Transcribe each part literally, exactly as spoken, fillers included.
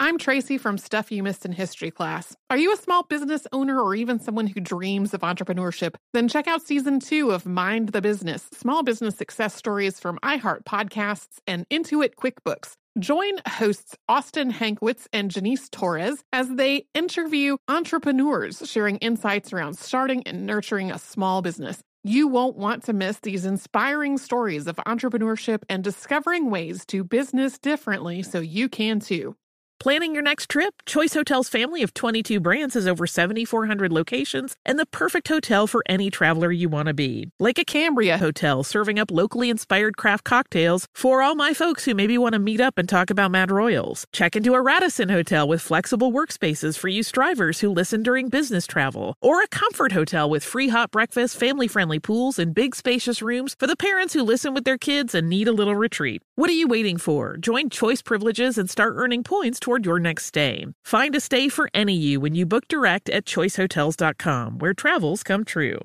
I'm Tracy from Stuff You Missed in History class. Are you a small business owner or even someone who dreams of entrepreneurship? Then check out season two of Mind the Business, small business success stories from iHeart Podcasts and Intuit QuickBooks. Join hosts Austin Hankwitz and Janice Torres as they interview entrepreneurs sharing insights around starting and nurturing a small business. You won't want to miss these inspiring stories of entrepreneurship and discovering ways to business differently so you can too. Planning your next trip? Choice Hotels' family of twenty-two brands has over seven thousand four hundred locations and the perfect hotel for any traveler you want to be. Like a Cambria Hotel, serving up locally inspired craft cocktails for all my folks who maybe want to meet up and talk about Mad Royals. Check into a Radisson Hotel with flexible workspaces for you strivers who listen during business travel. Or a Comfort Hotel with free hot breakfast, family-friendly pools, and big spacious rooms for the parents who listen with their kids and need a little retreat. What are you waiting for? Join Choice Privileges and start earning points toward your next stay. Find a stay for any you when you book direct at choice hotels dot com, where travels come true.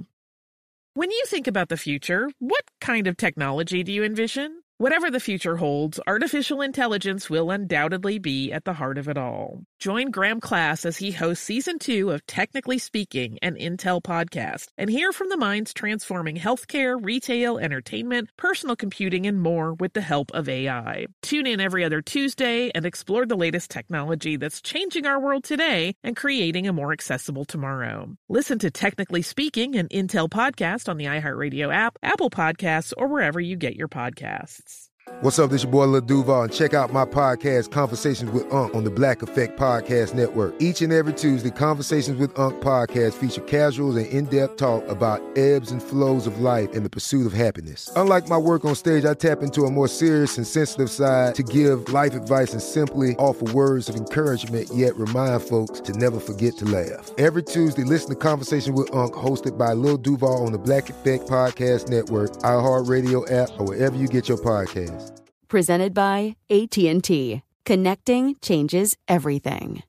When you think about the future, what kind of technology do you envision? Whatever the future holds, artificial intelligence will undoubtedly be at the heart of it all. Join Graham Class as he hosts season two of Technically Speaking, an Intel podcast, and hear from the minds transforming healthcare, retail, entertainment, personal computing, and more with the help of A I. Tune in every other Tuesday and explore the latest technology that's changing our world today and creating a more accessible tomorrow. Listen to Technically Speaking, an Intel podcast on the iHeartRadio app, Apple Podcasts, or wherever you get your podcasts. What's up, this your boy Lil Duval, and check out my podcast, Conversations with Unc, on the Black Effect Podcast Network. Each and every Tuesday, Conversations with Unc podcast feature casuals and in-depth talk about ebbs and flows of life and the pursuit of happiness. Unlike my work on stage, I tap into a more serious and sensitive side to give life advice and simply offer words of encouragement, yet remind folks to never forget to laugh. Every Tuesday, listen to Conversations with Unc, hosted by Lil Duval on the Black Effect Podcast Network, iHeartRadio app, or wherever you get your podcasts. Presented by A T and T. Connecting changes everything.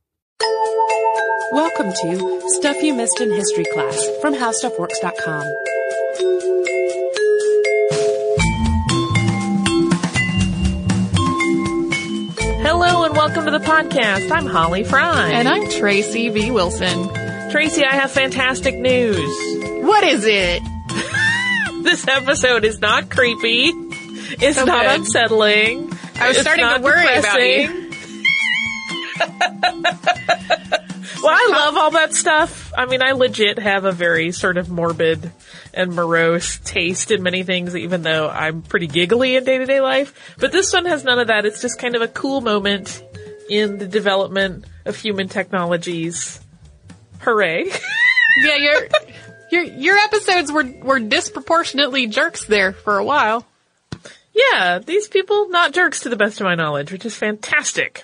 Welcome to Stuff You Missed in History class from how stuff works dot com. Hello and welcome to the podcast. I'm Holly Fry. And I'm Tracy V. Wilson. Tracy, I have fantastic news. What is it? This episode is not creepy. It's so not good. Unsettling. I was it's starting to worry depressing. about you. Well, I love all that stuff. I mean, I legit have a very sort of morbid and morose taste in many things, even though I'm pretty giggly in day-to-day life. But this one has none of that. It's just kind of a cool moment in the development of human technologies. Hooray. Yeah, your your your episodes were, were disproportionately jerks there for a while. Yeah, these people, not jerks to the best of my knowledge, which is fantastic.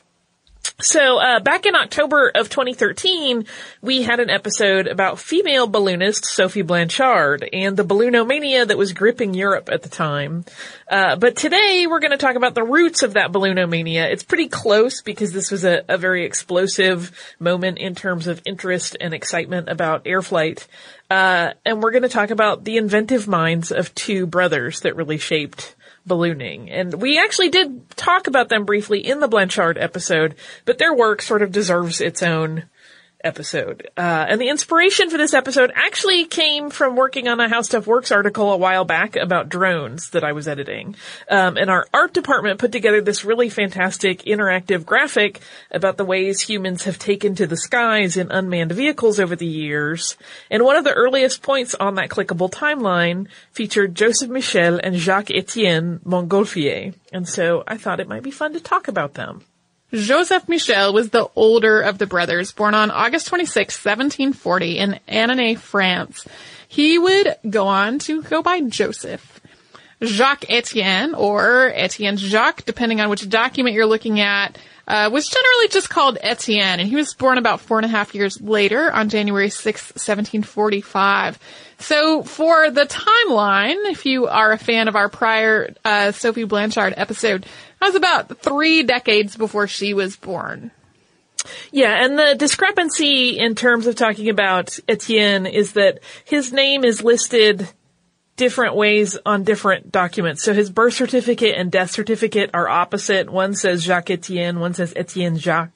So, uh, back in October of twenty thirteen, we had an episode about female balloonist Sophie Blanchard and the balloonomania that was gripping Europe at the time. Uh, but today we're going to talk about the roots of that balloonomania. It's pretty close because this was a, a very explosive moment in terms of interest and excitement about air flight. Uh, and we're going to talk about the inventive minds of two brothers that really shaped ballooning. And we actually did talk about them briefly in the Blanchard episode, but their work sort of deserves its own episode. Uh, and the inspiration for this episode actually came from working on a How Stuff Works article a while back about drones that I was editing. Um, and our art department put together this really fantastic interactive graphic about the ways humans have taken to the skies in unmanned vehicles over the years. And one of the earliest points on that clickable timeline featured Joseph Michel and Jacques-Étienne Montgolfier. And so I thought it might be fun to talk about them. Joseph Michel was the older of the brothers, born on August twenty-sixth, seventeen forty in Annonay, France. He would go on to go by Joseph. Jacques-Étienne, or Étienne Jacques, depending on which document you're looking at, uh, was generally just called Étienne, and he was born about four and a half years later on January sixth, seventeen forty-five. So for the timeline, if you are a fan of our prior uh, Sophie Blanchard episode, that was about three decades before she was born. Yeah, and the discrepancy in terms of talking about Étienne is that his name is listed different ways on different documents. So his birth certificate and death certificate are opposite. One says Jacques Étienne, one says Étienne Jacques.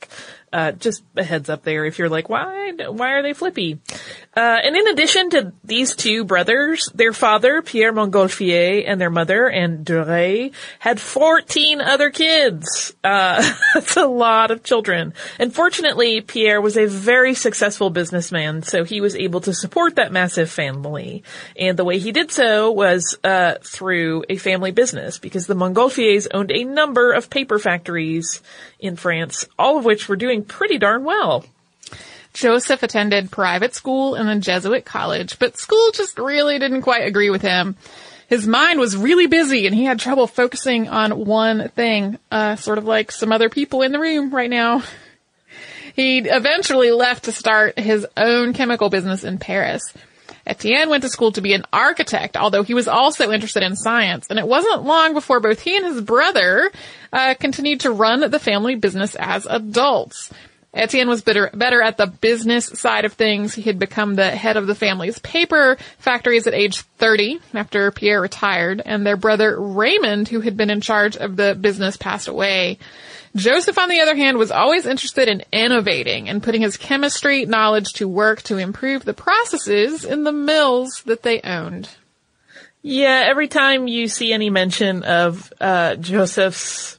Uh, just a heads up there if you're like, why, why are they flippy? Uh, and in addition to these two brothers, their father, Pierre Montgolfier, and their mother, Anne Duret, had fourteen other kids. Uh, that's a lot of children. And fortunately, Pierre was a very successful businessman, so he was able to support that massive family. And the way he did so was, uh, through a family business, because the Montgolfiers owned a number of paper factories in France, all of which were doing pretty darn well. Joseph attended private school and a Jesuit college, but school just really didn't quite agree with him. His mind was really busy and he had trouble focusing on one thing, uh, sort of like some other people in the room right now. He eventually left to start his own chemical business in Paris. Etienne went to school to be an architect, although he was also interested in science, and it wasn't long before both he and his brother uh, continued to run the family business as adults. Etienne was better, better at the business side of things. He had become the head of the family's paper factories at age thirty after Pierre retired, and their brother Raymond, who had been in charge of the business, passed away. Joseph, on the other hand, was always interested in innovating and putting his chemistry knowledge to work to improve the processes in the mills that they owned. Yeah, every time you see any mention of uh Joseph's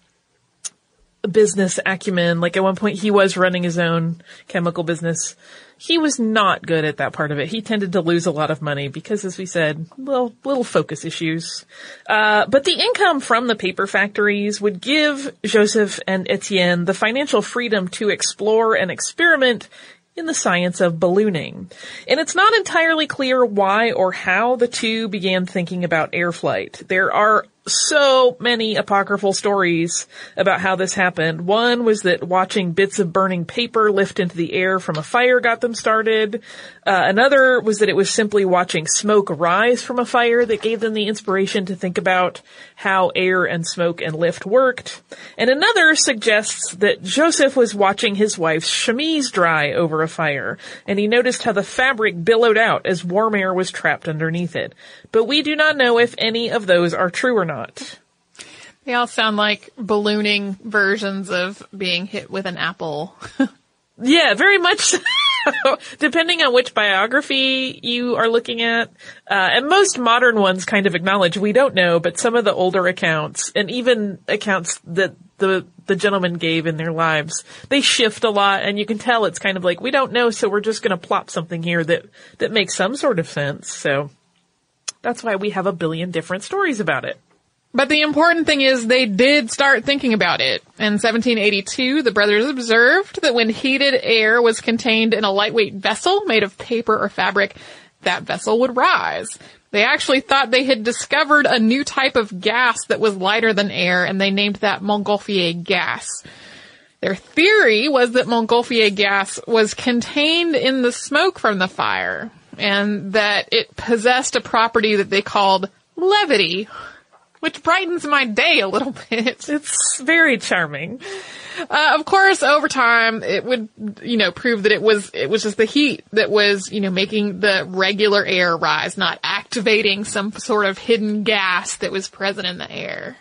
business acumen, like at one point he was running his own chemical business, he was not good at that part of it. He tended to lose a lot of money because, as we said, little, little focus issues. Uh, but the income from the paper factories would give Joseph and Etienne the financial freedom to explore and experiment in the science of ballooning. And it's not entirely clear why or how the two began thinking about air flight. There are so many apocryphal stories about how this happened. One was that watching bits of burning paper lift into the air from a fire got them started. Uh, another was that it was simply watching smoke rise from a fire that gave them the inspiration to think about how air and smoke and lift worked. And another suggests that Joseph was watching his wife's chemise dry over a fire, and he noticed how the fabric billowed out as warm air was trapped underneath it. But we do not know if any of those are true or not. They all sound like ballooning versions of being hit with an apple. Yeah, very much so. Depending on which biography you are looking at. Uh, and most modern ones kind of acknowledge we don't know, but some of the older accounts, and even accounts that the the gentlemen gave in their lives, they shift a lot, and you can tell it's kind of like, we don't know, so we're just going to plop something here that, that makes some sort of sense. So that's why we have a billion different stories about it. But the important thing is they did start thinking about it. In seventeen eighty-two, the brothers observed that when heated air was contained in a lightweight vessel made of paper or fabric, that vessel would rise. They actually thought they had discovered a new type of gas that was lighter than air, and they named that Montgolfier gas. Their theory was that Montgolfier gas was contained in the smoke from the fire, and that it possessed a property that they called levity, which brightens my day a little bit. It's very charming. Uh, of course, over time, it would, you know, prove that it was, it was just the heat that was, you know, making the regular air rise, not activating some sort of hidden gas that was present in the air.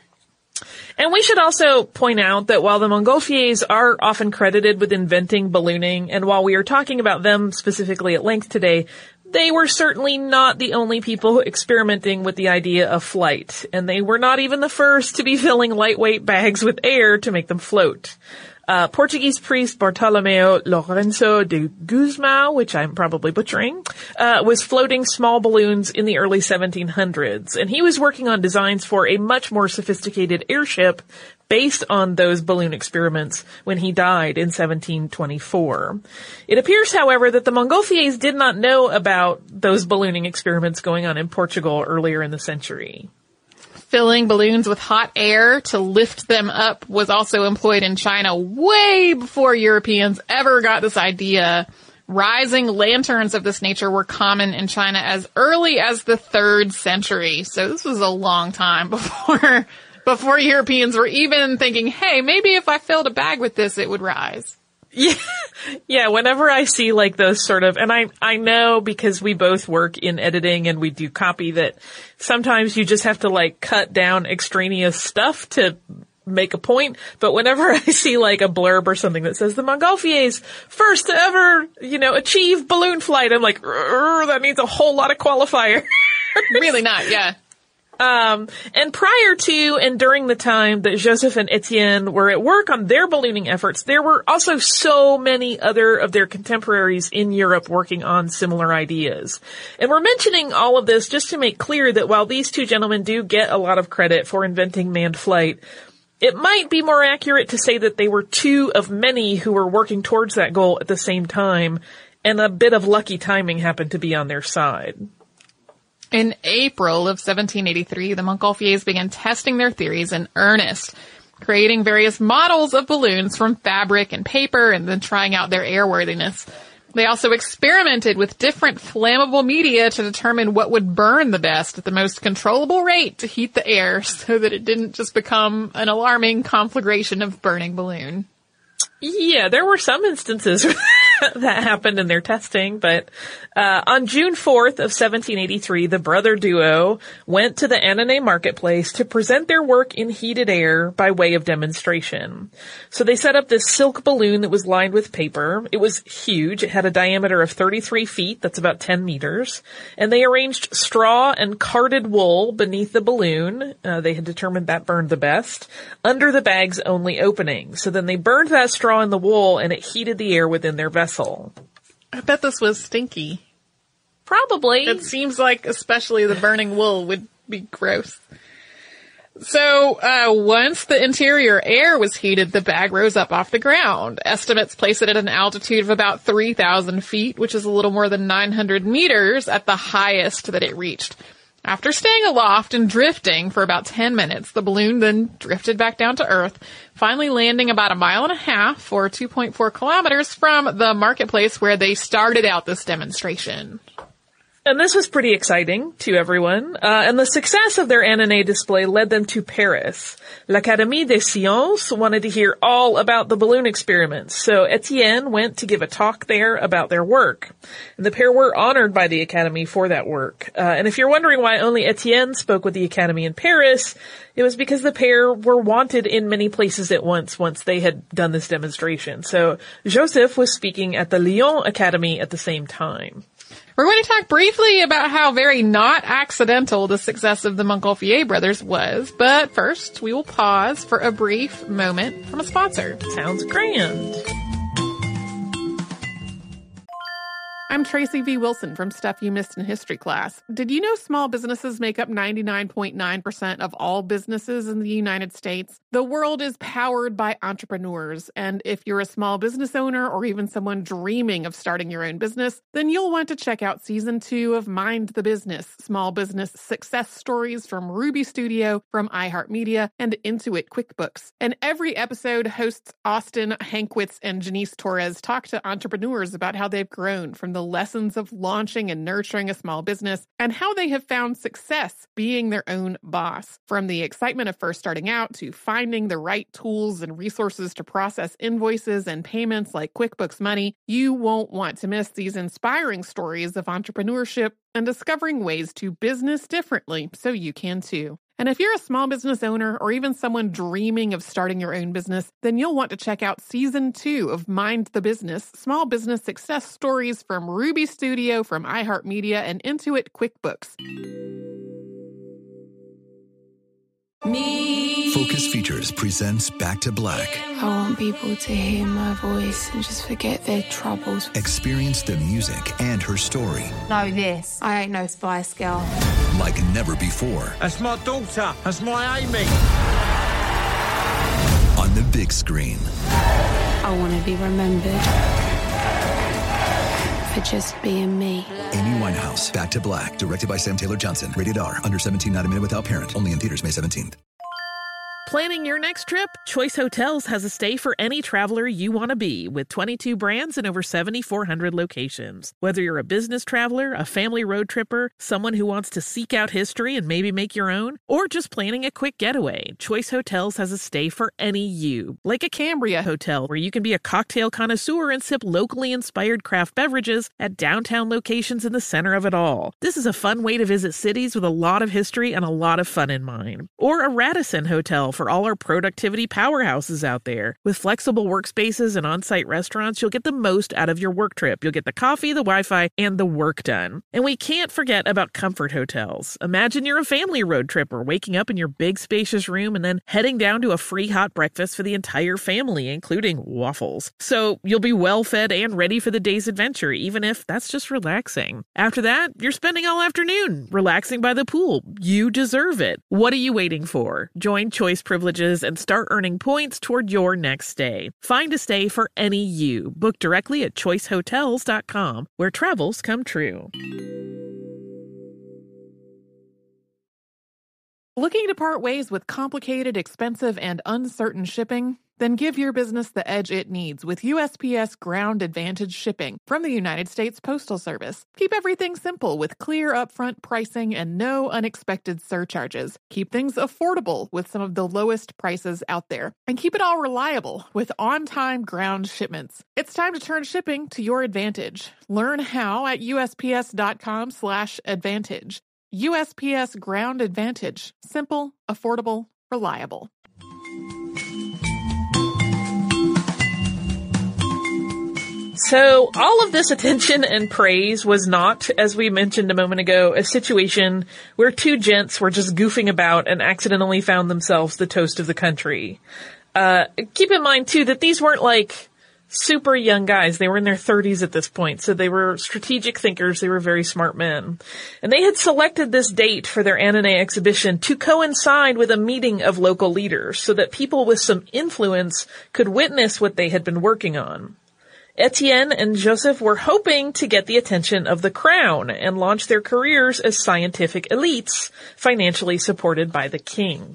And we should also point out that while the Montgolfiers are often credited with inventing ballooning, and while we are talking about them specifically at length today, they were certainly not the only people experimenting with the idea of flight, and they were not even the first to be filling lightweight bags with air to make them float. Uh, Portuguese priest Bartolomeo Lourenço de Guzmão, which I'm probably butchering, uh, was floating small balloons in the early seventeen hundreds, and he was working on designs for a much more sophisticated airship based on those balloon experiments when he died in seventeen twenty-four. It appears, however, that the Montgolfiers did not know about those ballooning experiments going on in Portugal earlier in the century. Filling balloons with hot air to lift them up was also employed in China way before Europeans ever got this idea. Rising lanterns of this nature were common in China as early as the third century. So this was a long time before, before Europeans were even thinking, hey, maybe if I filled a bag with this, it would rise. Yeah, yeah, whenever I see like those sort of, and I, I know because we both work in editing and we do copy that sometimes you just have to like cut down extraneous stuff to make a point, but whenever I see like a blurb or something that says the Montgolfiers first to ever, you know, achieve balloon flight, I'm like, that needs a whole lot of qualifier. Really not, yeah. Um, and prior to and during the time that Joseph and Etienne were at work on their ballooning efforts, there were also so many other of their contemporaries in Europe working on similar ideas. And we're mentioning all of this just to make clear that while these two gentlemen do get a lot of credit for inventing manned flight, it might be more accurate to say that they were two of many who were working towards that goal at the same time, and a bit of lucky timing happened to be on their side. In April of seventeen eighty-three, the Montgolfiers began testing their theories in earnest, creating various models of balloons from fabric and paper and then trying out their airworthiness. They also experimented with different flammable media to determine what would burn the best at the most controllable rate to heat the air so that it didn't just become an alarming conflagration of burning balloon. Yeah, there were some instances that happened in their testing, but uh on June fourth of seventeen eighty-three, the brother duo went to the Annonay marketplace to present their work in heated air by way of demonstration. So they set up this silk balloon that was lined with paper. It was huge. It had a diameter of thirty-three feet. That's about ten meters. And they arranged straw and carded wool beneath the balloon. Uh, they had determined that burned the best, under the bag's only opening. So then they burned that straw in the wool and it heated the air within their vessel. I bet this was stinky. Probably. It seems like especially the burning wool would be gross. So, uh, once the interior air was heated, the bag rose up off the ground. Estimates place it at an altitude of about three thousand feet, which is a little more than nine hundred meters at the highest that it reached. After staying aloft and drifting for about ten minutes, the balloon then drifted back down to Earth, finally landing about a mile and a half, or two point four kilometers, from the marketplace where they started out this demonstration. And this was pretty exciting to everyone. Uh, and the success of their Annonay display led them to Paris. L'Académie des Sciences wanted to hear all about the balloon experiments. So Etienne went to give a talk there about their work. And the pair were honored by the Academy for that work. Uh, and if you're wondering why only Etienne spoke with the Academy in Paris, it was because the pair were wanted in many places at once once they had done this demonstration. So Joseph was speaking at the Lyon Academy at the same time. We're going to talk briefly about how very not accidental the success of the Montgolfier brothers was, but first we will pause for a brief moment from a sponsor. Sounds grand. I'm Tracy V. Wilson from Stuff You Missed in History Class. Did you know small businesses make up ninety-nine point nine percent of all businesses in the United States? The world is powered by entrepreneurs, and if you're a small business owner or even someone dreaming of starting your own business, then you'll want to check out Season two of Mind the Business, Small Business Success Stories from Ruby Studio, from iHeartMedia, and Intuit QuickBooks. And every episode, hosts Austin Hankwitz and Janice Torres talk to entrepreneurs about how they've grown from the lessons of launching and nurturing a small business and how they have found success being their own boss. From the excitement of first starting out to finding the right tools and resources to process invoices and payments like QuickBooks Money, you won't want to miss these inspiring stories of entrepreneurship and discovering ways to business differently so you can too. And if you're a small business owner or even someone dreaming of starting your own business, then you'll want to check out Season two of Mind the Business, Small Business Success Stories from Ruby Studio, from iHeartMedia, and Intuit QuickBooks. Me. Focus Features presents Back to Black. I want people to hear my voice and just forget their troubles. Experience the music and her story. Know this. I ain't no Spice Girl. Like never before. That's my daughter. That's my Amy. On the big screen. I want to be remembered for just being me. Amy Winehouse, Back to Black, directed by Sam Taylor Johnson. Rated R, under seventeen, not a minute without parent. Only in theaters May seventeenth. Planning your next trip? Choice Hotels has a stay for any traveler you want to be, with twenty-two brands and over seventy-four hundred locations. Whether you're a business traveler, a family road tripper, someone who wants to seek out history and maybe make your own, or just planning a quick getaway, Choice Hotels has a stay for any you. Like a Cambria Hotel, where you can be a cocktail connoisseur and sip locally inspired craft beverages at downtown locations in the center of it all. This is a fun way to visit cities with a lot of history and a lot of fun in mind. Or a Radisson Hotel, for all our productivity powerhouses out there. With flexible workspaces and on-site restaurants, you'll get the most out of your work trip. You'll get the coffee, the Wi-Fi, and the work done. And we can't forget about comfort hotels. Imagine you're a family road tripper, waking up in your big spacious room and then heading down to a free hot breakfast for the entire family, including waffles. So you'll be well fed and ready for the day's adventure, even if that's just relaxing. After that, you're spending all afternoon relaxing by the pool. You deserve it. What are you waiting for? Join Choice Privileges and start earning points toward your next stay. Find a stay for any you. Book directly at choice hotels dot com, where travels come true. Looking to part ways with complicated, expensive, and uncertain shipping? Then give your business the edge it needs with U S P S Ground Advantage shipping from the United States Postal Service. Keep everything simple with clear upfront pricing and no unexpected surcharges. Keep things affordable with some of the lowest prices out there. And keep it all reliable with on-time ground shipments. It's time to turn shipping to your advantage. Learn how at U S P S dot com slash advantage. U S P S Ground Advantage. Simple, affordable, reliable. So all of this attention and praise was not, as we mentioned a moment ago, a situation where two gents were just goofing about and accidentally found themselves the toast of the country. Uh, keep in mind, too, that these weren't like super young guys. They were in their thirties at this point, so they were strategic thinkers. They were very smart men. And they had selected this date for their Annonay exhibition to coincide with a meeting of local leaders so that people with some influence could witness what they had been working on. Etienne and Joseph were hoping to get the attention of the crown and launch their careers as scientific elites, financially supported by the king.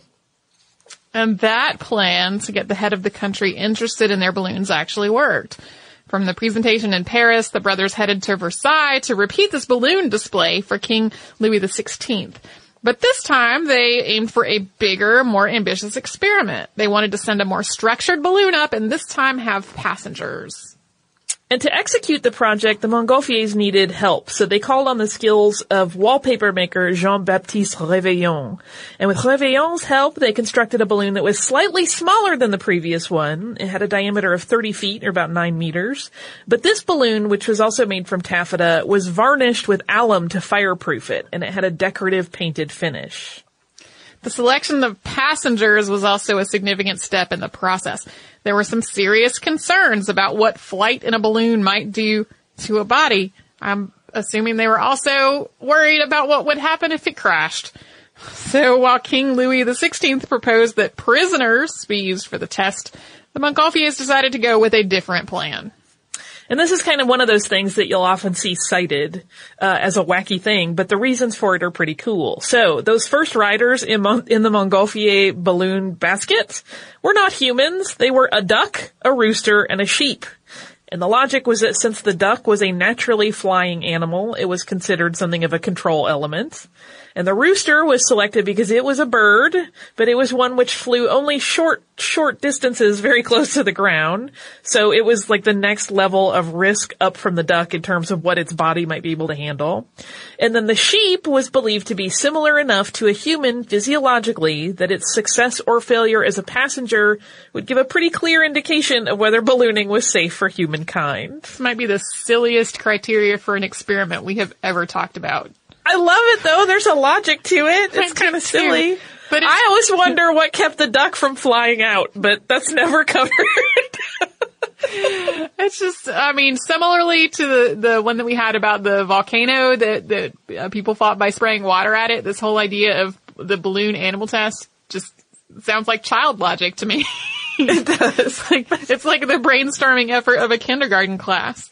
And that plan to get the head of the country interested in their balloons actually worked. From the presentation in Paris, the brothers headed to Versailles to repeat this balloon display for King Louis the sixteenth. But this time, they aimed for a bigger, more ambitious experiment. They wanted to send a more structured balloon up and this time have passengers. And to execute the project, the Montgolfiers needed help, so they called on the skills of wallpaper maker Jean-Baptiste Réveillon. And with Réveillon's help, they constructed a balloon that was slightly smaller than the previous one. It had a diameter of thirty feet, or about nine meters. But this balloon, which was also made from taffeta, was varnished with alum to fireproof it, and it had a decorative painted finish. The selection of passengers was also a significant step in the process. There were some serious concerns about what flight in a balloon might do to a body. I'm assuming they were also worried about what would happen if it crashed. So while King Louis the sixteenth proposed that prisoners be used for the test, the Montgolfiers decided to go with a different plan. And this is kind of one of those things that you'll often see cited uh, as a wacky thing, but the reasons for it are pretty cool. So those first riders in, Mon- in the Montgolfier balloon basket were not humans. They were a duck, a rooster, and a sheep. And the logic was that since the duck was a naturally flying animal, it was considered something of a control element. And the rooster was selected because it was a bird, but it was one which flew only short, short distances very close to the ground. So it was like the next level of risk up from the duck in terms of what its body might be able to handle. And then the sheep was believed to be similar enough to a human physiologically that its success or failure as a passenger would give a pretty clear indication of whether ballooning was safe for humankind. This might be the silliest criteria for an experiment we have ever talked about. I love it, though. There's a logic to it. It's kind of silly. But I always wonder what kept the duck from flying out, but that's never covered. It's just, I mean, similarly to the, the one that we had about the volcano that, that uh, people fought by spraying water at it, this whole idea of the balloon animal test just sounds like child logic to me. It does. It's like, it's like the brainstorming effort of a kindergarten class.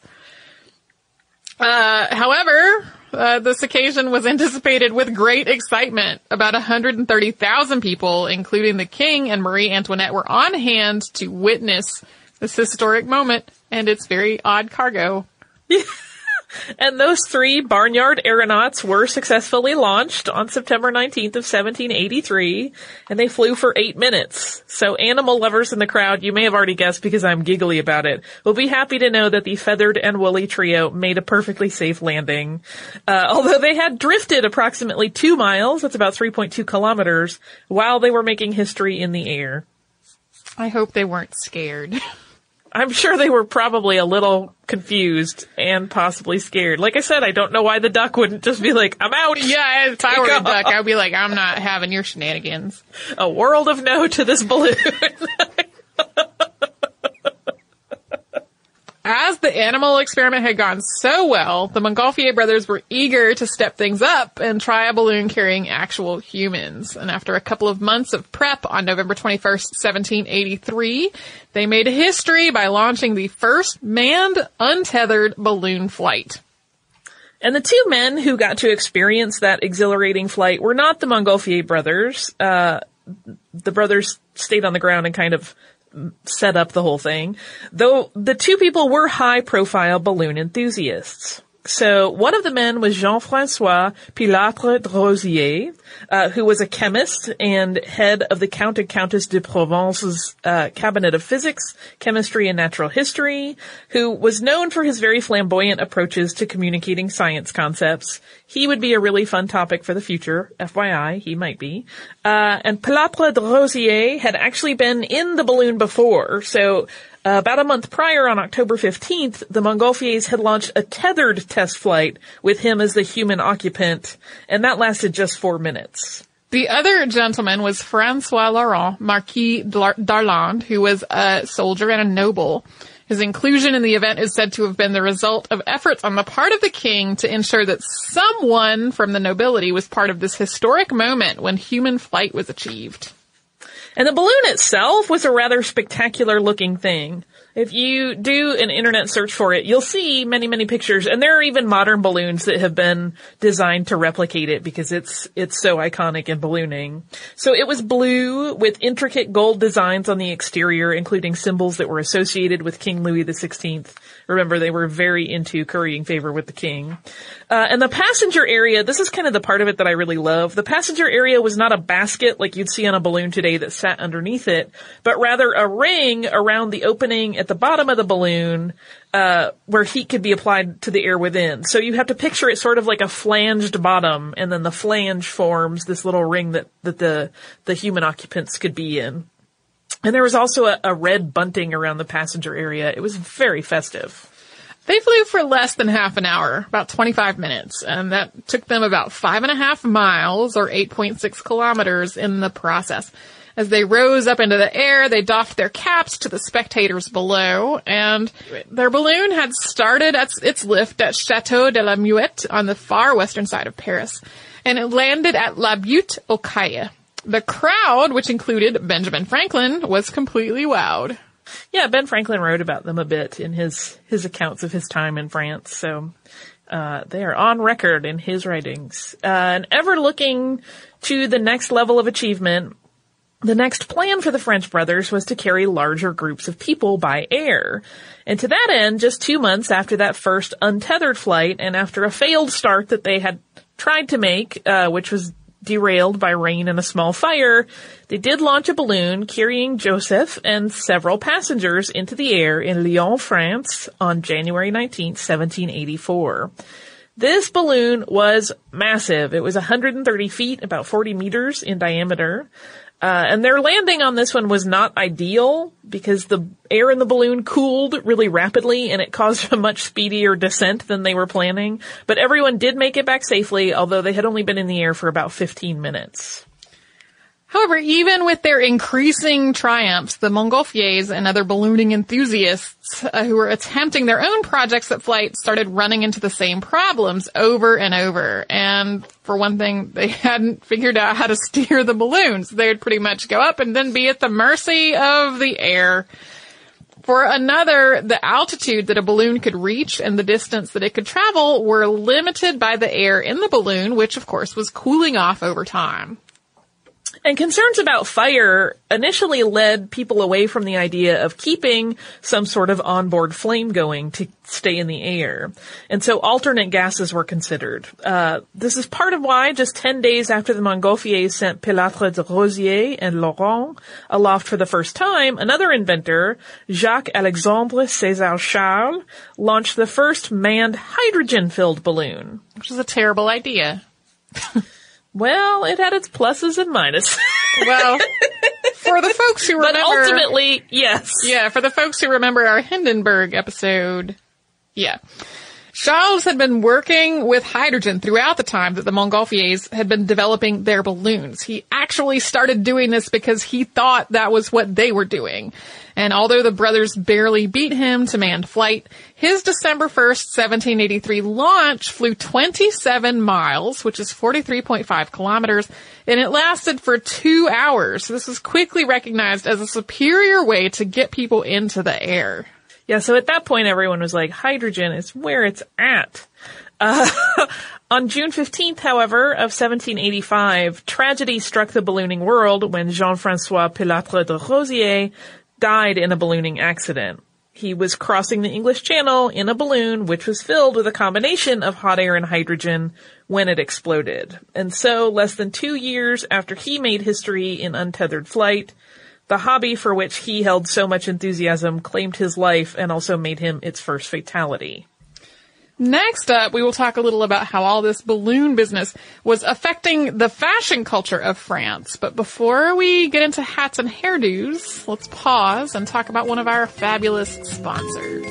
Uh, however, uh, this occasion was anticipated with great excitement. About one hundred thirty thousand people, including the king and Marie Antoinette, were on hand to witness this historic moment and its very odd cargo. Yeah. And those three Barnyard Aeronauts were successfully launched on September nineteenth of seventeen eighty-three, and they flew for eight minutes. So animal lovers in the crowd, you may have already guessed because I'm giggly about it, will be happy to know that the Feathered and Woolly trio made a perfectly safe landing. Uh, although they had drifted approximately two miles, that's about three point two kilometers, while they were making history in the air. I hope they weren't scared. I'm sure they were probably a little confused and possibly scared. Like I said, I don't know why the duck wouldn't just be like, I'm out. Yeah, if I were a duck, I'd be like, I'm not having your shenanigans. A world of no to this balloon. As the animal experiment had gone so well, the Montgolfier brothers were eager to step things up and try a balloon carrying actual humans. And after a couple of months of prep on November twenty-first, seventeen eighty-three, they made history by launching the first manned, untethered balloon flight. And the two men who got to experience that exhilarating flight were not the Montgolfier brothers. Uh, the brothers stayed on the ground and kind of set up the whole thing, though the two people were high-profile balloon enthusiasts. So one of the men was Jean-François Pilâtre de Rosier, uh, who was a chemist and head of the Count and Countess de Provence's uh, Cabinet of Physics, Chemistry, and Natural History, who was known for his very flamboyant approaches to communicating science concepts. He would be a really fun topic for the future. F Y I, he might be. Uh, and Pilâtre de Rosier had actually been in the balloon before, so Uh, about a month prior, on October fifteenth, the Montgolfiers had launched a tethered test flight with him as the human occupant, and that lasted just four minutes. The other gentleman was Francois Laurent, Marquis d'Arlandes, who was a soldier and a noble. His inclusion in the event is said to have been the result of efforts on the part of the king to ensure that someone from the nobility was part of this historic moment when human flight was achieved. And the balloon itself was a rather spectacular looking thing. If you do an internet search for it, you'll see many, many pictures, and there are even modern balloons that have been designed to replicate it because it's, it's so iconic in ballooning. So it was blue with intricate gold designs on the exterior, including symbols that were associated with King Louis the sixteenth. Remember, they were very into currying favor with the king. Uh, and the passenger area, this is kind of the part of it that I really love. The passenger area was not a basket like you'd see on a balloon today that sat underneath it, but rather a ring around the opening at the bottom of the balloon, uh, where heat could be applied to the air within. So you have to picture it sort of like a flanged bottom, and then the flange forms this little ring that, that the, the human occupants could be in. And there was also a, a red bunting around the passenger area. It was very festive. They flew for less than half an hour, about twenty-five minutes, and that took them about five and a half miles, or eight point six kilometers in the process. As they rose up into the air, they doffed their caps to the spectators below, and their balloon had started at its lift at Château de la Muette on the far western side of Paris, and it landed at La Butte aux Cailles. The crowd, which included Benjamin Franklin, was completely wowed. Yeah, Ben Franklin wrote about them a bit in his, his accounts of his time in France, so uh they are on record in his writings. Uh, and ever looking to the next level of achievement, the next plan for the French brothers was to carry larger groups of people by air. And to that end, just two months after that first untethered flight, and after a failed start that they had tried to make, uh which was derailed by rain and a small fire, they did launch a balloon carrying Joseph and several passengers into the air in Lyon, France on January nineteenth, seventeen eighty-four. This balloon was massive. It was one hundred thirty feet, about forty meters in diameter. Uh, and their landing on this one was not ideal because the air in the balloon cooled really rapidly and it caused a much speedier descent than they were planning. But everyone did make it back safely, although they had only been in the air for about fifteen minutes. However, even with their increasing triumphs, the Montgolfiers and other ballooning enthusiasts uh, who were attempting their own projects at flight started running into the same problems over and over. And for one thing, they hadn't figured out how to steer the balloons. They would pretty much go up and then be at the mercy of the air. For another, the altitude that a balloon could reach and the distance that it could travel were limited by the air in the balloon, which of course was cooling off over time. And concerns about fire initially led people away from the idea of keeping some sort of onboard flame going to stay in the air. And so alternate gases were considered. Uh, this is part of why just ten days after the Montgolfiers sent Pilâtre de Rosier and Laurent aloft for the first time, another inventor, Jacques-Alexandre César Charles, launched the first manned hydrogen-filled balloon. Which is a terrible idea. Well, it had its pluses and minuses. Well, for the folks who remember... But ultimately, yes. Yeah, for the folks who remember our Hindenburg episode, yeah. Charles had been working with hydrogen throughout the time that the Montgolfiers had been developing their balloons. He actually started doing this because he thought that was what they were doing. And although the brothers barely beat him to manned flight, his December first, seventeen eighty-three launch flew twenty-seven miles, which is forty-three point five kilometers, and it lasted for two hours. This was quickly recognized as a superior way to get people into the air. Yeah, so at that point everyone was like, hydrogen is where it's at. Uh, on June fifteenth, however, of seventeen eighty-five, tragedy struck the ballooning world when Jean-François Pilâtre de Rosier died in a ballooning accident. He was crossing the English Channel in a balloon which was filled with a combination of hot air and hydrogen when it exploded. And so, less than two years after he made history in untethered flight, the hobby for which he held so much enthusiasm claimed his life and also made him its first fatality. Next up, we will talk a little about how all this balloon business was affecting the fashion culture of France. But before we get into hats and hairdos, let's pause and talk about one of our fabulous sponsors.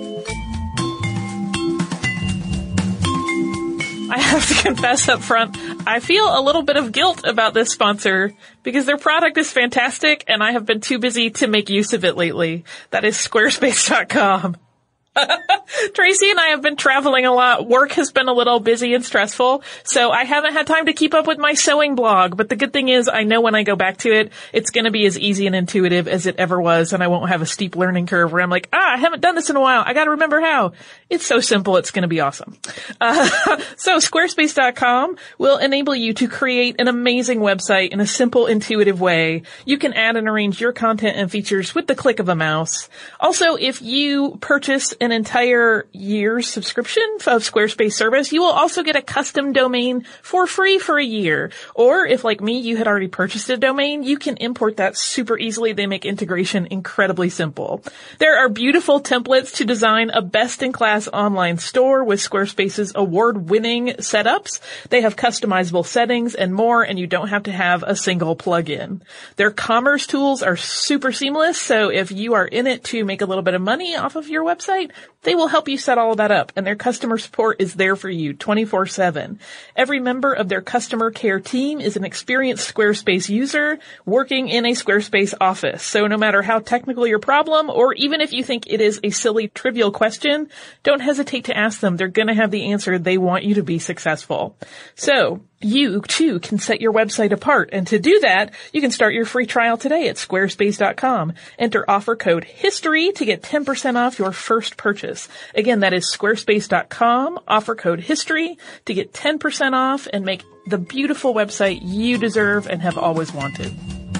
I have to confess up front, I feel a little bit of guilt about this sponsor because their product is fantastic and I have been too busy to make use of it lately. That is squarespace dot com. Tracy and I have been traveling a lot. Work has been a little busy and stressful, so I haven't had time to keep up with my sewing blog. But the good thing is I know when I go back to it, it's going to be as easy and intuitive as it ever was, and I won't have a steep learning curve where I'm like, ah, I haven't done this in a while. I got to remember how. It's so simple. It's going to be awesome. Uh, so squarespace dot com will enable you to create an amazing website in a simple, intuitive way. You can add and arrange your content and features with the click of a mouse. Also, if you purchase an entire year's subscription of Squarespace service, you will also get a custom domain for free for a year. Or if, like me, you had already purchased a domain, you can import that super easily. They make integration incredibly simple. There are beautiful templates to design a best-in-class online store with Squarespace's award-winning setups. They have customizable settings and more, and you don't have to have a single plugin. Their commerce tools are super seamless, so if you are in it to make a little bit of money off of your website, they will help you set all of that up, and their customer support is there for you twenty-four seven. Every member of their customer care team is an experienced Squarespace user working in a Squarespace office. So no matter how technical your problem, or even if you think it is a silly, trivial question, don't hesitate to ask them. They're going to have the answer. They want you to be successful. So you, too, can set your website apart. And to do that, you can start your free trial today at squarespace dot com. Enter offer code HISTORY to get ten percent off your first purchase. Again, that is squarespace dot com, offer code HISTORY to get ten percent off and make the beautiful website you deserve and have always wanted.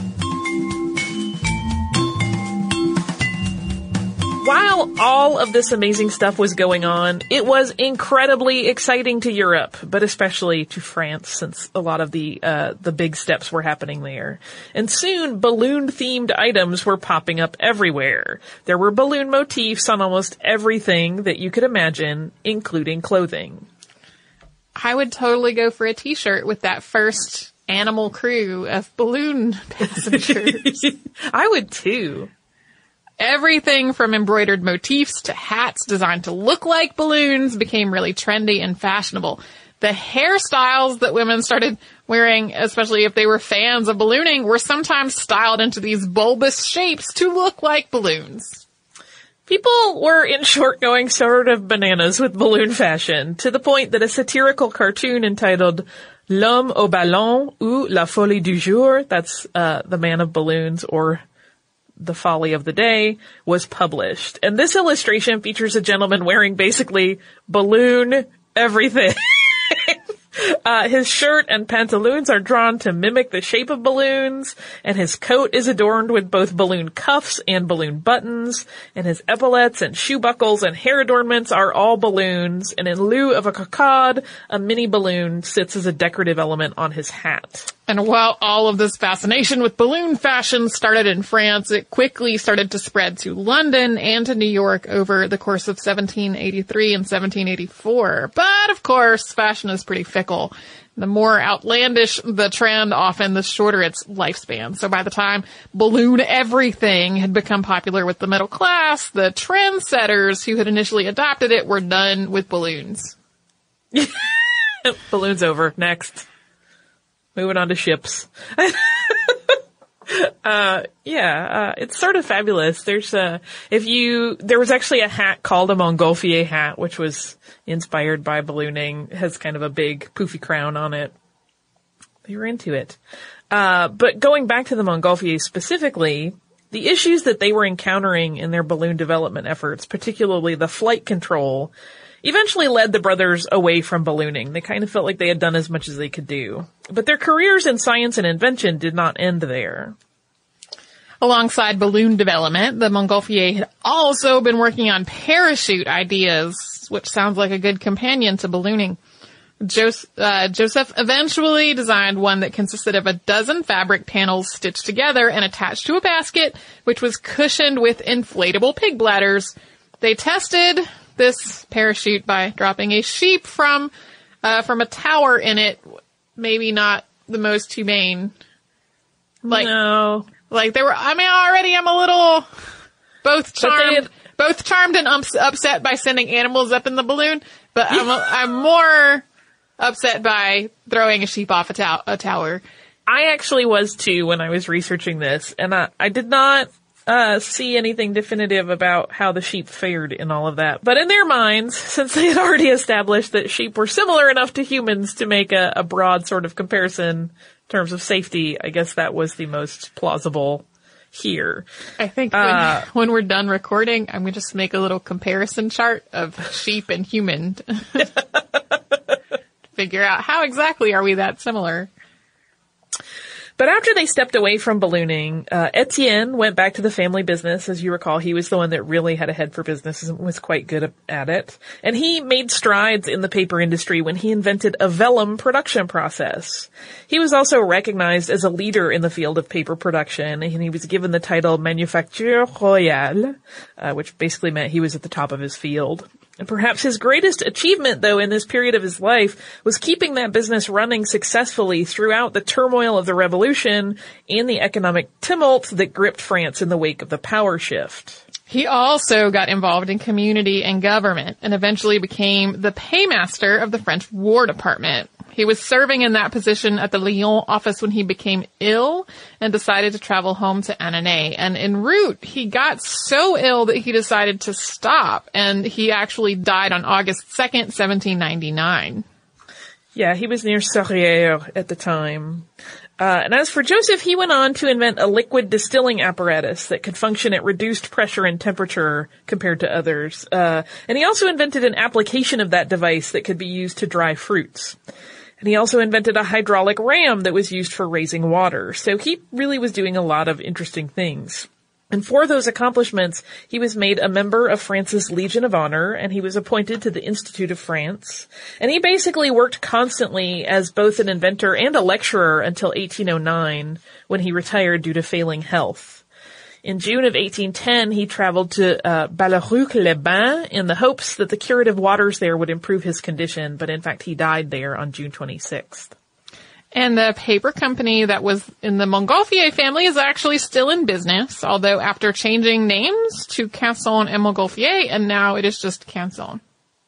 While all of this amazing stuff was going on, it was incredibly exciting to Europe, but especially to France, since a lot of the uh the big steps were happening there. And soon, balloon-themed items were popping up everywhere. There were balloon motifs on almost everything that you could imagine, including clothing. I would totally go for a t-shirt with that first animal crew of balloon passengers. I would too. Everything from embroidered motifs to hats designed to look like balloons became really trendy and fashionable. The hairstyles that women started wearing, especially if they were fans of ballooning, were sometimes styled into these bulbous shapes to look like balloons. People were, in short, going sort of bananas with balloon fashion, to the point that a satirical cartoon entitled L'Homme au Ballon ou La Folie du Jour, that's uh the man of balloons, or The Folly of the Day, was published. And this illustration features a gentleman wearing basically balloon everything. Uh, his shirt and pantaloons are drawn to mimic the shape of balloons, and his coat is adorned with both balloon cuffs and balloon buttons, and his epaulets and shoe buckles and hair adornments are all balloons, and in lieu of a cockade, a mini balloon sits as a decorative element on his hat. And while all of this fascination with balloon fashion started in France, it quickly started to spread to London and to New York over the course of seventeen eighty-three and seventeen eighty-four. But, of course, fashion is pretty fickle. The more outlandish the trend, often the shorter its lifespan. So by the time balloon everything had become popular with the middle class, the trendsetters who had initially adopted it were done with balloons. Balloons over. Next. Moving on to ships. uh, yeah, uh, it's sort of fabulous. There's a, if you, there was actually a hat called a Montgolfier hat, which was inspired by ballooning, it has kind of a big poofy crown on it. They were into it. Uh, but going back to the Montgolfier specifically, the issues that they were encountering in their balloon development efforts, particularly the flight control, eventually led the brothers away from ballooning. They kind of felt like they had done as much as they could do. But their careers in science and invention did not end there. Alongside balloon development, the Montgolfier had also been working on parachute ideas, which sounds like a good companion to ballooning. Jos- uh, Joseph eventually designed one that consisted of a dozen fabric panels stitched together and attached to a basket, which was cushioned with inflatable pig bladders. They tested this parachute by dropping a sheep from uh from a tower in it. Maybe not the most humane. Like, no. Like they were, I mean, already I'm a little both charmed, had, both charmed and ups, upset by sending animals up in the balloon, but I'm, a, I'm more upset by throwing a sheep off a, to- a tower. I actually was too when I was researching this, and I, I did not Uh, see anything definitive about how the sheep fared in all of that. But in their minds, since they had already established that sheep were similar enough to humans to make a, a broad sort of comparison in terms of safety, I guess that was the most plausible here. I think when, uh, when we're done recording, I'm going to just make a little comparison chart of sheep and human. Figure out how exactly are we that similar. But after they stepped away from ballooning, uh, Etienne went back to the family business. As you recall, he was the one that really had a head for business and was quite good at it. And he made strides in the paper industry when he invented a vellum production process. He was also recognized as a leader in the field of paper production, and he was given the title Manufacture Royale, uh, which basically meant he was at the top of his field. And perhaps his greatest achievement, though, in this period of his life was keeping that business running successfully throughout the turmoil of the revolution and the economic tumult that gripped France in the wake of the power shift. He also got involved in community and government and eventually became the paymaster of the French War Department. He was serving in that position at the Lyon office when he became ill and decided to travel home to Annonay. And en route, he got so ill that he decided to stop, and he actually died on August second, seventeen ninety-nine. Yeah, he was near Sarrières at the time. Uh, and as for Joseph, he went on to invent a liquid distilling apparatus that could function at reduced pressure and temperature compared to others. Uh, and he also invented an application of that device that could be used to dry fruits. And he also invented a hydraulic ram that was used for raising water. So he really was doing a lot of interesting things. And for those accomplishments, he was made a member of France's Legion of Honor, and he was appointed to the Institute of France. And he basically worked constantly as both an inventor and a lecturer until eighteen oh nine, when he retired due to failing health. In June of eighteen ten, he traveled to uh, Ballaruc-les-Bains in the hopes that the curative waters there would improve his condition, but in fact he died there on June twenty-sixth. And the paper company that was in the Montgolfier family is actually still in business, although after changing names to Canson and Montgolfier, and now it is just Canson.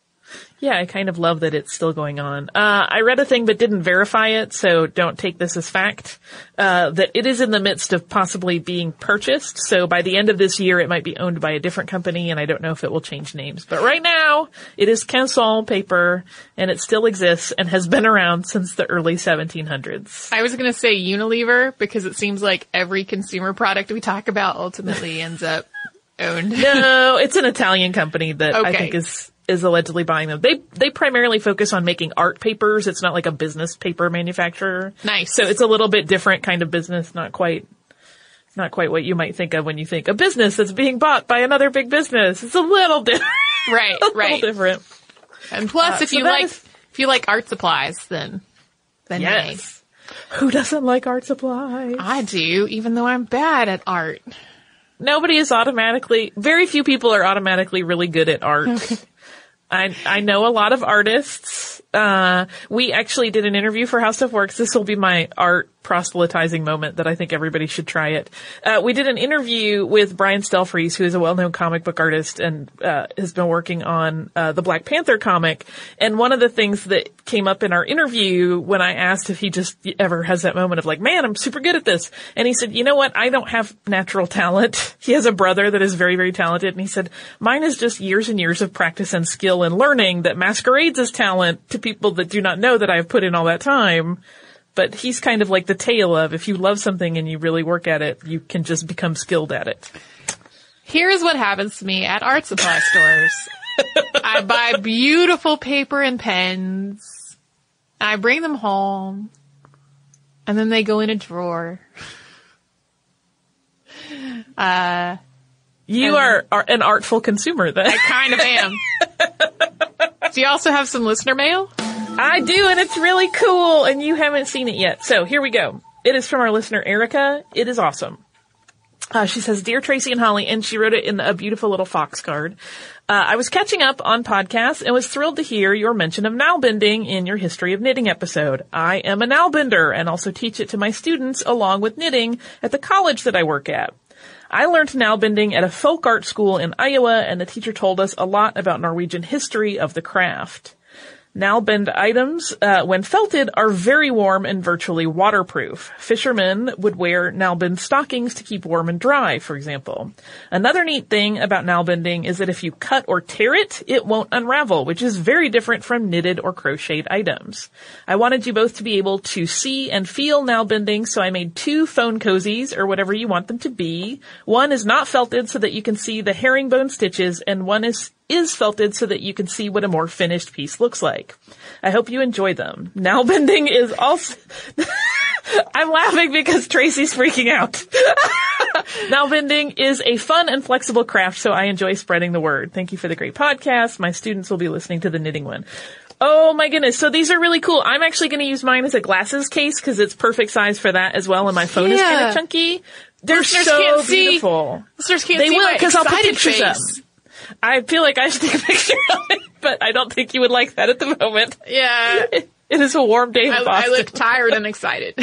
Yeah, I kind of love that it's still going on. Uh, I read a thing but didn't verify it, so don't take this as fact, uh, that it is in the midst of possibly being purchased. So by the end of this year, it might be owned by a different company, and I don't know if it will change names. But right now, it is Canson paper, and it still exists and has been around since the early seventeen hundreds. I was going to say Unilever, because it seems like every consumer product we talk about ultimately ends up owned. No, it's an Italian company that okay. I think is is allegedly buying them. They they primarily focus on making art papers. It's not like a business paper manufacturer. Nice. So it's a little bit different kind of business, not quite not quite what you might think of when you think a business that's being bought by another big business. It's a little different. Right, a right. little different. And plus, Uh, if so you that like is- if you like art supplies, then then Yes. Who doesn't like art supplies? yay. I do, even though I'm bad at art. Nobody is automatically, very few people are automatically really good at art. I, I know a lot of artists. Uh, we actually did an interview for How Stuff Works. This will be my art proselytizing moment that I think everybody should try it. Uh, we did an interview with Brian Stelfreeze, who is a well-known comic book artist and, uh, has been working on, uh, the Black Panther comic. And one of the things that came up in our interview when I asked if he just ever has that moment of like, man, I'm super good at this. And he said, you know what? I don't have natural talent. He has a brother that is very, very talented. And he said, mine is just years and years of practice and skill and learning that masquerades as talent to people that do not know that I've put in all that time. But he's kind of like the tale of if you love something and you really work at it, you can just become skilled at it. Here's what happens to me at art supply stores. I buy beautiful paper and pens. I bring them home. And then they go in a drawer. Uh, You are, are an artful consumer then. I kind of am. Do you also have some listener mail? I do, and it's really cool, and you haven't seen it yet. So here we go. It is from our listener, Erica. It is awesome. Uh, she says, Dear Tracy and Holly, and she wrote it in a beautiful little fox card. Uh, I was catching up on podcasts and was thrilled to hear your mention of nail bending in your History of Knitting episode. I am a nail bender and also teach it to my students along with knitting at the college that I work at. I learned nail bending at a folk art school in Iowa, and the teacher told us a lot about Norwegian history of the craft. Nail bend items, uh, when felted, are very warm and virtually waterproof. Fishermen would wear nail bend stockings to keep warm and dry, for example. Another neat thing about nail bending is that if you cut or tear it, it won't unravel, which is very different from knitted or crocheted items. I wanted you both to be able to see and feel nail bending, so I made two phone cozies, or whatever you want them to be. One is not felted so that you can see the herringbone stitches, and one is is felted so that you can see what a more finished piece looks like. I hope you enjoy them. Nail bending is also... I'm laughing because Tracy's freaking out. Nail bending is a fun and flexible craft, so I enjoy spreading the word. Thank you for the great podcast. My students will be listening to the knitting one. Oh my goodness. So these are really cool. I'm actually going to use mine as a glasses case because it's perfect size for that as well, and my phone Yeah. is kind of chunky. They're Listeners so can't see- beautiful. Listeners can't They see will, my 'cause I'll put excited pictures up. face. I feel like I should take a picture of it, but I don't think you would like that at the moment. Yeah. It is a warm day in I, I Boston. look tired and excited.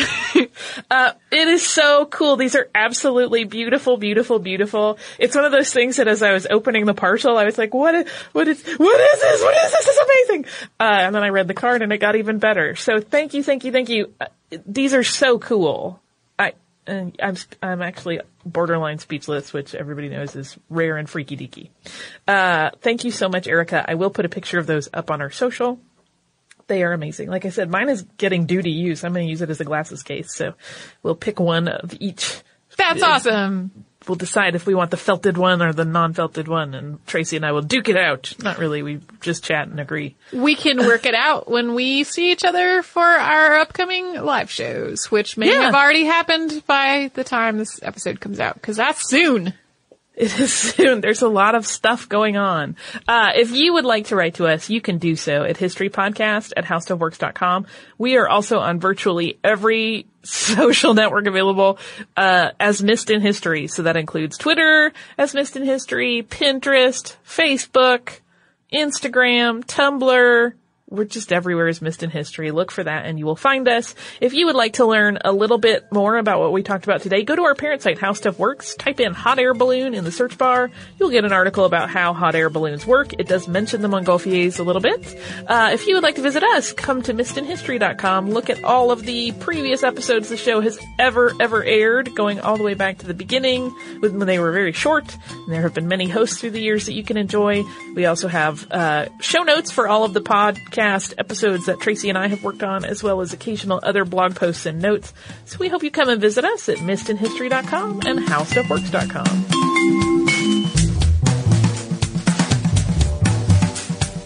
Uh, it is so cool. These are absolutely beautiful, beautiful, beautiful. It's one of those things that as I was opening the parcel, I was like, what is, what is, what is this? What is this? This is amazing. Uh, and then I read the card and it got even better. So thank you, thank you, thank you. Uh, these are so cool. I, uh, I'm, I'm actually borderline speechless, which everybody knows is rare and freaky deaky. Uh, thank you so much, Erica. I will put a picture of those up on our social. They are amazing. Like I said, mine is getting due to use. I'm going to use it as a glasses case. So we'll pick one of each. That's awesome. We'll decide if we want the felted one or the non-felted one, and Tracy and I will duke it out. Not really. We just chat and agree. We can work it out when we see each other for our upcoming live shows, which may Yeah. have already happened by the time this episode comes out, because that's soon. It is soon. There's a lot of stuff going on. Uh, if you would like to write to us, you can do so at historypodcast at howstuffworks dot com. We are also on virtually every social network available, uh, as Missed in History. So that includes Twitter as Missed in History, Pinterest, Facebook, Instagram, Tumblr. We're just everywhere as Missed in History. Look for that and you will find us. If you would like to learn a little bit more about what we talked about today, go to our parent site, How Stuff Works. Type in hot air balloon in the search bar. You'll get an article about how hot air balloons work. It does mention the Montgolfiers a little bit. Uh, if you would like to visit us, come to missed in history dot com. Look at all of the previous episodes the show has ever, ever aired, going all the way back to the beginning when they were very short. And there have been many hosts through the years that you can enjoy. We also have uh, show notes for all of the podcasts episodes that Tracy and I have worked on, as well as occasional other blog posts and notes. So we hope you come and visit us at missed in history dot com and how stuff works dot com.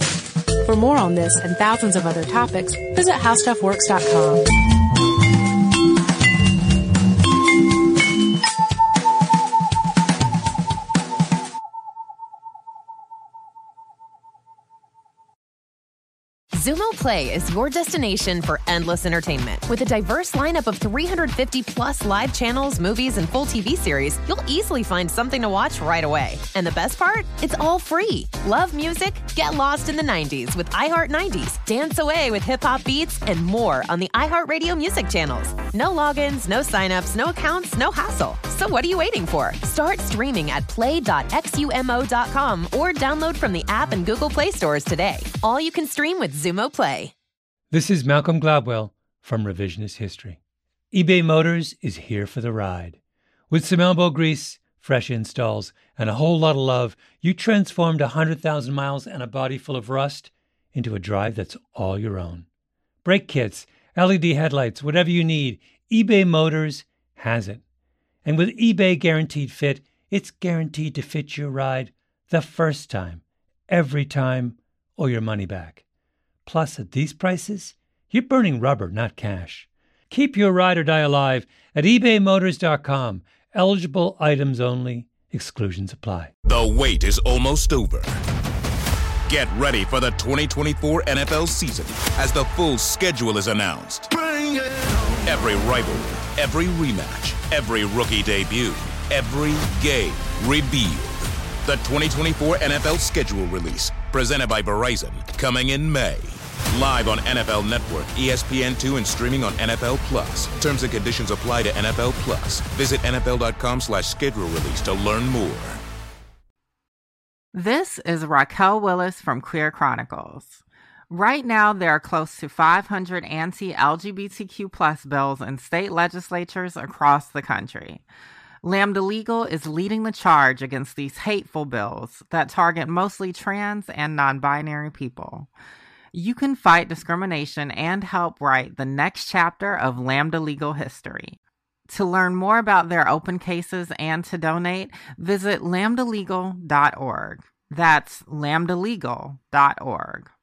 For more on this and thousands of other topics, visit how stuff works dot com. Xumo Play is your destination for endless entertainment. With a diverse lineup of three hundred fifty plus live channels, movies, and full T V series, you'll easily find something to watch right away. And the best part? It's all free. Love music? Get lost in the nineties with iHeart nineties, dance away with hip-hop beats, and more on the iHeartRadio music channels. No logins, no signups, no accounts, no hassle. So what are you waiting for? Start streaming at play dot xumo dot com or download from the app and Google Play stores today. All you can stream with Xumo Play. This is Malcolm Gladwell from Revisionist History. eBay Motors is here for the ride. With some elbow grease, fresh installs, and a whole lot of love, you transformed one hundred thousand miles and a body full of rust into a drive that's all your own. Brake kits, L E D headlights, whatever you need, eBay Motors has it. And with eBay Guaranteed Fit, it's guaranteed to fit your ride the first time, every time, or your money back. Plus, at these prices, you're burning rubber, not cash. Keep your ride or die alive at ebay motors dot com. Eligible items only. Exclusions apply. The wait is almost over. Get ready for the twenty twenty-four N F L season as the full schedule is announced. Bring it on. Every rivalry, every rematch, every rookie debut, every game revealed. The twenty twenty-four N F L schedule release, presented by Verizon, coming in May. Live on N F L Network, E S P N two, and streaming on N F L Plus. Terms and conditions apply to N F L Plus. Visit N F L dot com slash schedule release to learn more. This is Raquel Willis from Queer Chronicles. Right now, there are close to five hundred anti-L G B T Q plus bills in state legislatures across the country. Lambda Legal is leading the charge against these hateful bills that target mostly trans and non-binary people. You can fight discrimination and help write the next chapter of Lambda Legal history. To learn more about their open cases and to donate, visit lambda legal dot org. That's lambda legal dot org.